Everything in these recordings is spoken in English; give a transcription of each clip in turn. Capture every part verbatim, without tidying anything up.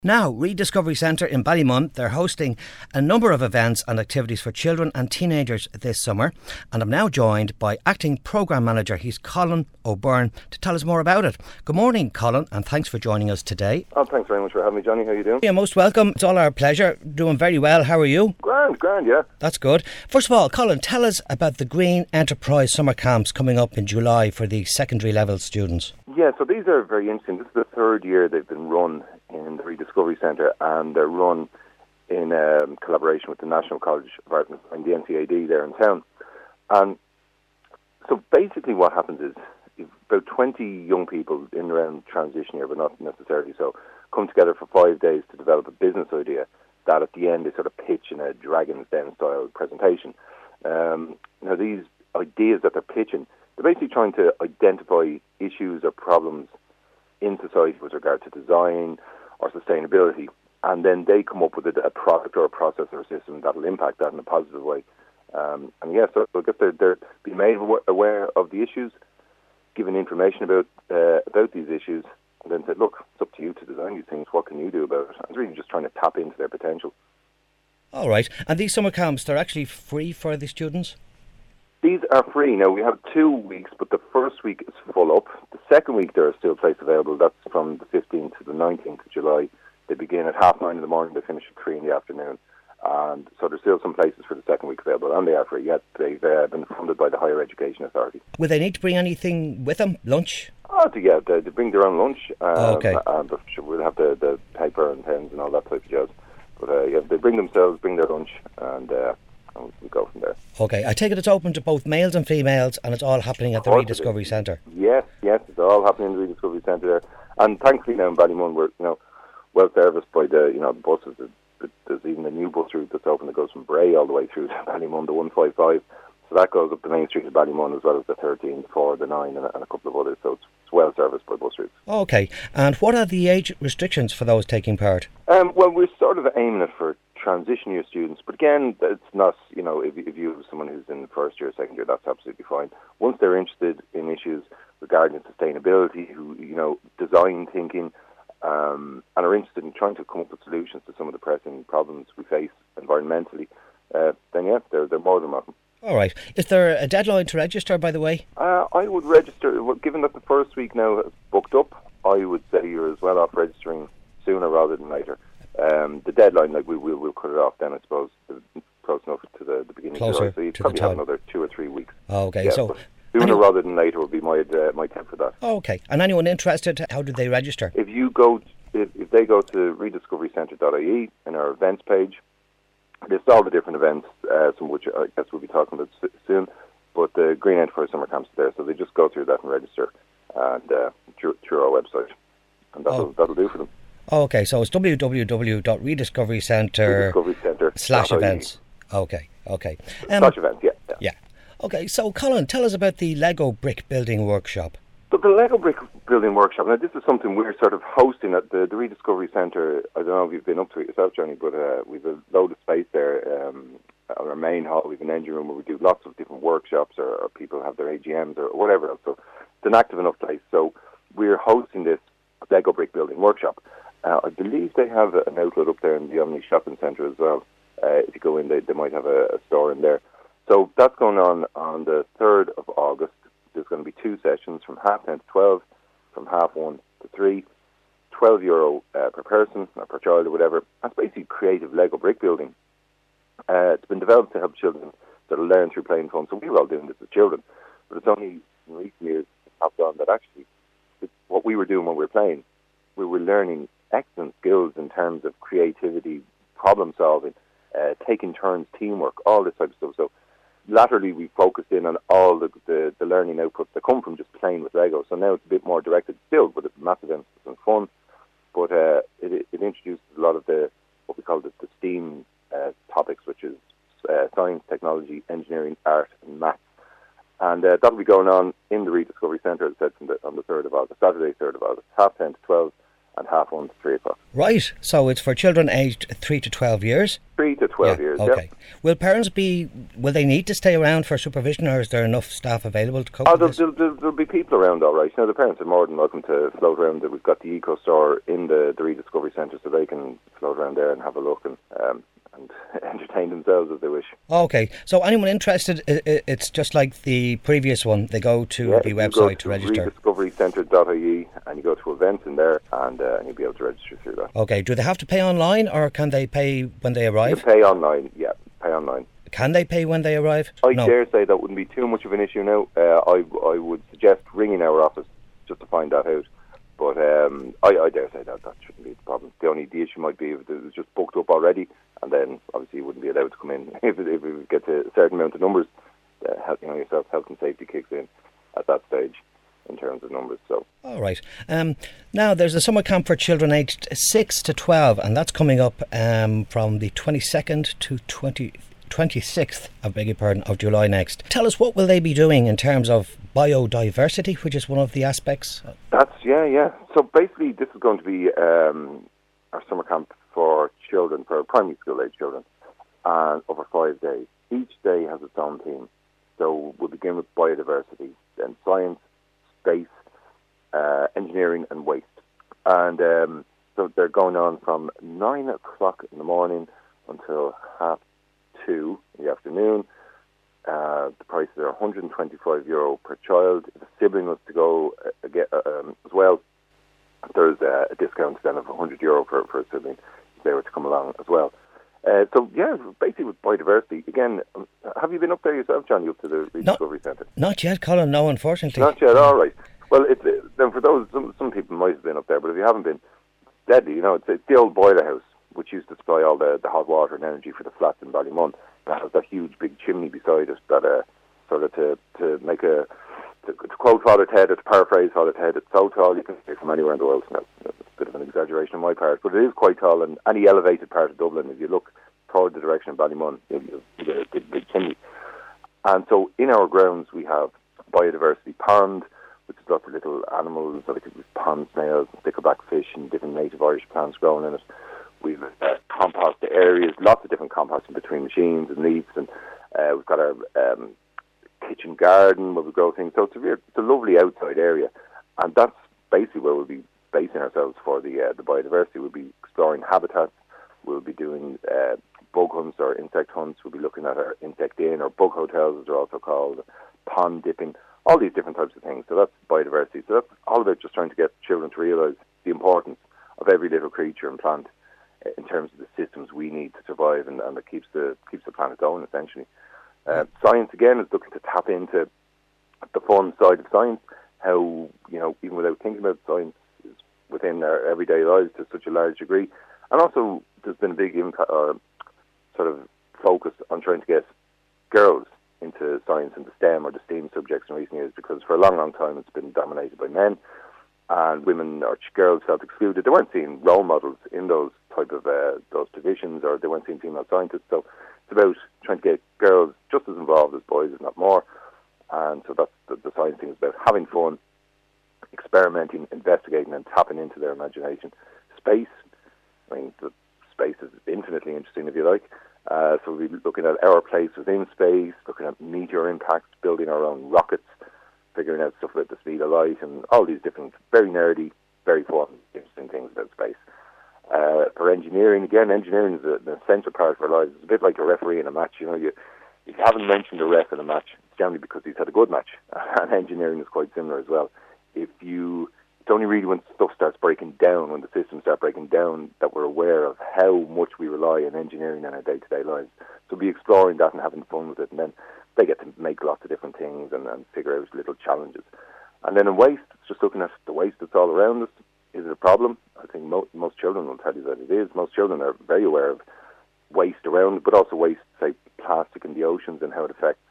Now, Rediscovery Centre in Ballymun, they're hosting a number of events and activities for children and teenagers this summer. And I'm now joined by Acting Programme Manager, he's Colin O'Byrne, to tell us more about it. Good morning, Colin, and thanks for joining us today. Oh, thanks very much for having me, Johnny. How are you doing? You're most welcome. It's all our pleasure. Doing very well. How are you? Grand, grand, yeah. That's good. First of all, Colin, tell us about the Green Enterprise Summer Camps coming up in July for the secondary level students. Yeah, so these are very interesting. This is the third year they've been run in the Rediscovery Centre, and they're run in um, collaboration with the National College of Art and the N C A D there in town. And so basically what happens is about twenty young people in and around transition year, but not necessarily so, come together for five days to develop a business idea that at the end they sort of pitch in a Dragon's Den style presentation. Um, now these ideas that they're pitching, they're basically trying to identify issues or problems in society with regard to design or sustainability, and then they come up with a, a product or a process or a system that will impact that in a positive way. Um, and yes, yeah, so I guess they're, they're being made aware of the issues, given information about uh, about these issues, and then said, look, it's up to you to design these things. What can you do about it? And it's really just trying to tap into their potential. All right. And these summer camps, they're actually free for the students? These are free. Now, we have two weeks, but the first week is full up. The second week, there are still places available. That's from the fifteenth to the nineteenth of July. They begin at half nine in the morning. They finish at three in the afternoon. And so there's still some places for the second week available, and they are free. Yet they've uh, been funded by the Higher Education Authority. Will they need to bring anything with them? Lunch? Oh, to, yeah, they, they bring their own lunch. Um, oh, okay. And we'll have the, the paper and pens and all that type of jazz. But uh, yeah, they bring themselves, bring their lunch, and... Uh, and we go from there. Okay, I take it it's open to both males and females, and it's all happening at the Rediscovery Centre. Yes, yes, it's all happening in the Rediscovery Centre there. And thankfully now in Ballymun we're, you know, well serviced by the, you know, the buses. There's even a new bus route that's open that goes from Bray all the way through to Ballymun, the one five five. So that goes up the main street of Ballymun, as well as the thirteen, the four, the nine, and a, and a couple of others. So it's, it's well serviced by bus routes. Okay, and what are the age restrictions for those taking part? Um, well, we're sort of aiming it for transition year students, but again, it's not, you know, if, if you have someone who's in first year, second year, that's absolutely fine. Once they're interested in issues regarding sustainability, who, you know, design thinking, um, and are interested in trying to come up with solutions to some of the pressing problems we face environmentally, uh, then yeah, they're, they're more than welcome. All right. Is there a deadline to register, by the way? Uh, I would register, well, given that the first week now is booked up, I would say you're as well off registering sooner rather than later. Um, the deadline, like we will we'll cut it off then, I suppose, close enough to the, the beginning Closer of July. So you to probably the have time. another two or three weeks. Oh, okay, yeah, so sooner anyone, rather than later would be my uh, my tip for that. Oh, okay. And anyone interested, how do they register? If you go, if, if they go to rediscovery centre dot I E in our events page, there's all the different events, uh, some of which I guess we'll be talking about soon. But the Green Enterprise Summer Camps is there, so they just go through that and register, and uh, through, through our website, and that'll oh. that'll do for them. Okay, so it's w w w dot rediscovery centre slash events. Okay, okay. Um, slash events, yeah, yeah. Yeah. Okay, so Colin, tell us about the Lego brick building workshop. So the Lego brick building workshop, now this is something we're sort of hosting at the, the Rediscovery Centre. I don't know if you've been up to it yourself, Johnny, but uh, we've a load of space there um, on our main hall. We've an engine room where we do lots of different workshops, or, or people have their A G Ms or whatever else. So it's an active enough place. So we're hosting this Lego brick building workshop. Uh, I believe they have an outlet up there in the Omni Shopping Centre as well. Uh, if you go in, they, they might have a, a store in there. So that's going on on the third of August. There's going to be two sessions from half ten to twelve, from half one to three, twelve euro uh, per person or per child or whatever. That's basically creative Lego brick building. Uh, it's been developed to help children that will learn through playing fun. So we were all doing this as children, but it's only in recent years popped on that actually it's what we were doing when we were playing, we were learning excellent skills in terms of creativity, problem solving, uh, taking turns, teamwork, all this type of stuff. So latterly we focused in on all the, the, the learning outputs that come from just playing with Lego. So now it's a bit more directed still, but it's massive emphasis on fun. But uh, it, it introduces a lot of the, what we call the, the STEAM uh, topics, which is uh, science, technology, engineering, art and maths. And uh, that'll be going on in the Rediscovery Centre, as I said, from the, on the third of August, Saturday, third of August, half ten to twelve and half one to three o'clock. Right, so it's for children aged three to twelve years? three to twelve. twelve yeah. years. Okay. Yeah. Will parents be? Will they need to stay around for supervision, or is there enough staff available to cope Oh, with there'll, this? there'll, there'll, there'll be people around, all right. You know, the parents are more than welcome to float around. We've got the Eco Store in the, the Rediscovery Centre, so they can float around there and have a look and um, and entertain themselves as they wish. Okay, so anyone interested, i- i- it's just like the previous one. They go to Yeah, the you website go to, to register. rediscovery centre dot I E and you go to events in there, and, uh, and you'll be able to register through that. Okay, do they have to pay online, or can they pay when they You arrive? can pay online, yeah, pay online. Can they pay when they arrive? I No. dare say that wouldn't be too much of an issue now. Uh, I, I would suggest ringing our office just to find that out. But um, I, I dare say that that shouldn't be the problem. The only the issue might be if it was just booked up already, and then obviously you wouldn't be allowed to come in. if, it, if it gets a certain amount of numbers, uh, health, you know, yourself, health and safety kicks in at that stage in terms of numbers. So. All right. Um, now, there's a summer camp for children aged six to twelve, and that's coming up um, from the twenty-second to twenty, twenty-sixth, I beg your pardon, of July next. Tell us, what will they be doing in terms of biodiversity, which is one of the aspects? That's, yeah, yeah. So basically this is going to be um, our summer camp for children, for primary school age children, and over five days. Each day has its own theme. So we'll begin with biodiversity, then science, space, uh, engineering and waste. And um, so they're going on from nine o'clock in the morning until half two in the afternoon. Uh, the prices are one hundred twenty-five euro per child. If a sibling was to go uh, get, uh, um, as well, there's uh, a discount then of one hundred euro for, for a sibling if they were to come along as well. Uh, so, yeah, basically with biodiversity, again, um, have you been up there yourself, Johnny, up to the Rediscovery Centre? Not yet, Colin, no, unfortunately. Not yet, all right. Well, it's, uh, then for those, some, some people might have been up there, but if you haven't been, it's deadly. You know, it's, it's the old boiler house, which used to supply all the, the hot water and energy for the flats in Ballymun. That has that huge big chimney beside it that uh, sort of to, to make a, to, to quote Father Ted, or to paraphrase Father Ted, it's so tall you can see it from anywhere in the world. Now, it's a bit of an exaggeration on my part, but it is quite tall, and any elevated part of Dublin, if you look toward the direction of Ballymun, you'll see the big, big chimney. And so in our grounds we have biodiversity pond, which is lots of little animals, like pond snails, stickleback fish, and different native Irish plants growing in it. We've uh, compost areas, lots of different composting between machines and leaves, and uh, we've got our um, kitchen garden where we grow things. So it's a, real, it's a lovely outside area, and that's basically where we'll be basing ourselves for the uh, the biodiversity. We'll be exploring habitats, we'll be doing uh, bug hunts or insect hunts, we'll be looking at our insect inn or bug hotels as they're also called, pond dipping, all these different types of things. So that's biodiversity. So that's all about just trying to get children to realise the importance of every little creature and plant in terms of the systems we need to survive, and, and that keeps the keeps the planet going, essentially. Uh, science, again, is looking to tap into the fun side of science, how, you know, even without thinking about science, is within our everyday lives to such a large degree. And also, there's been a big impact, uh, sort of focus on trying to get girls into science and the STEM or the STEAM subjects in recent years, because for a long, long time it's been dominated by men, and women or girls felt excluded. They weren't seeing role models in those type of uh, those divisions, or they weren't seeing female scientists. So it's about trying to get girls just as involved as boys, if not more. And so that's the, the science thing is about having fun, experimenting, investigating, and tapping into their imagination. Space, I mean, the space is infinitely interesting, if you like. Uh, so we'll be looking at our place within space, looking at meteor impacts, building our own rockets, figuring out stuff about the speed of light, and all these different, very nerdy, very fun, interesting things about space. Uh, for engineering, again, engineering is a, an essential part of our lives. It's a bit like a referee in a match. You know, you, if you haven't mentioned a ref in a match, it's generally because he's had a good match. And engineering is quite similar as well. If you, it's only really when stuff starts breaking down, when the systems start breaking down, that we're aware of how much we rely on engineering in our day-to-day lives. So be exploring that and having fun with it, and then they get to make lots of different things and, and figure out little challenges. And then in waste, it's just looking at the waste that's all around us. Is it a problem? I think mo- most children will tell you that it is. Most children are very aware of waste around, but also waste, say, plastic in the oceans and how it affects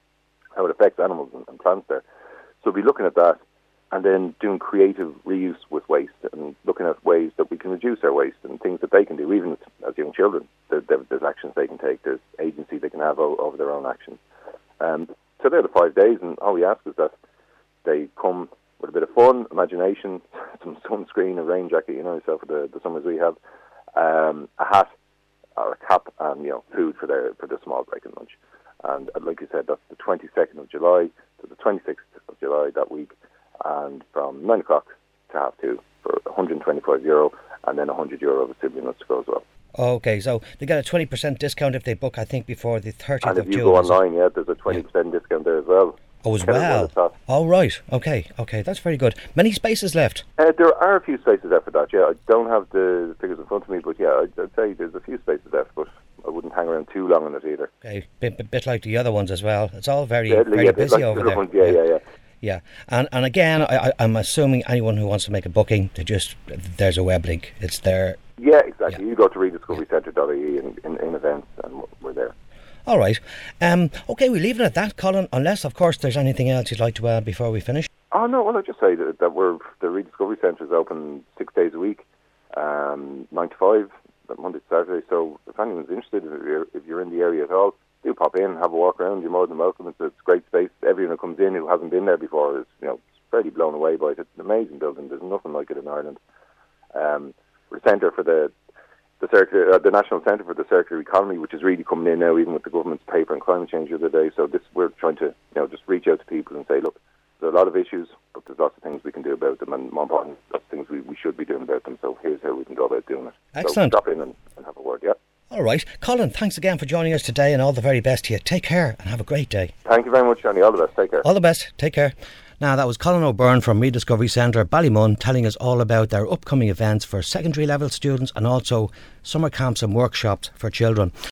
how it affects animals and, and plants there. So we'll be looking at that, and then doing creative reuse with waste, and looking at ways that we can reduce our waste and things that they can do, even as young children. There, there, there's actions they can take. There's agency they can have o- over their own actions. Um, so they're the five days, and all we ask is that they come with a bit of fun, imagination, some sunscreen, a rain jacket, you know yourself, the, the summers we have, um, a hat, or a tap, and you know food for their for their small break and lunch. And uh, like you said, that's the twenty-second of July to the twenty-sixth of July that week, and from nine o'clock to half two for one hundred twenty-five euro, and then one hundred euro of a sibling to go as well. Okay, so they get a twenty percent discount if they book, I think, before the thirtieth of June. And if you go online, yeah, there's a twenty percent yeah. discount there as well. Oh, as well? Oh, right. Okay, okay, that's very good. Many spaces left? Uh, there are a few spaces left for that, yeah. I don't have the figures in front of me, but yeah, I'd, I'd say there's a few spaces left, but I wouldn't hang around too long on it either. Okay, bit, bit, bit like the other ones as well. It's all very, yeah, very yeah, busy like over the there. Ones, yeah, yeah, yeah, yeah. Yeah, and and again, I, I, I'm assuming anyone who wants to make a booking, they just there's a web link. It's there. Yeah, exactly. Yeah. You go to rediscovery centre dot I E in, in, in events, and we're there. All right. Um, okay, we leave it at that, Colin, unless, of course, there's anything else you'd like to add before we finish. Oh, no, well, I'll just say that, that we're the Rediscovery Centre is open six days a week, um, nine to five, Monday to Saturday. So if anyone's interested, if you're, if you're in the area at all, do pop in, have a walk around. You're more than welcome. It's a, it's a great space. Everyone who comes in who hasn't been there before is, you know, fairly blown away by it. It's an amazing building. There's nothing like it in Ireland. Um, we're a centre for the the circular, uh, the National Centre for the Circular Economy, which is really coming in now, even with the government's paper on climate change the other day. So this, we're trying to, you know, just reach out to people and say, look, there's a lot of issues, but there's lots of things we can do about them, and more important, lots of things we, we should be doing about them. So here's how we can go about doing it. Excellent. So stop in and, and have a word, yeah. All right. Colin, thanks again for joining us today, and all the very best to you. Take care and have a great day. Thank you very much, Johnny. All the best. Take care. All the best. Take care. Now, that was Colin O'Byrne from Rediscovery Centre, Ballymun, telling us all about their upcoming events for secondary level students and also summer camps and workshops for children.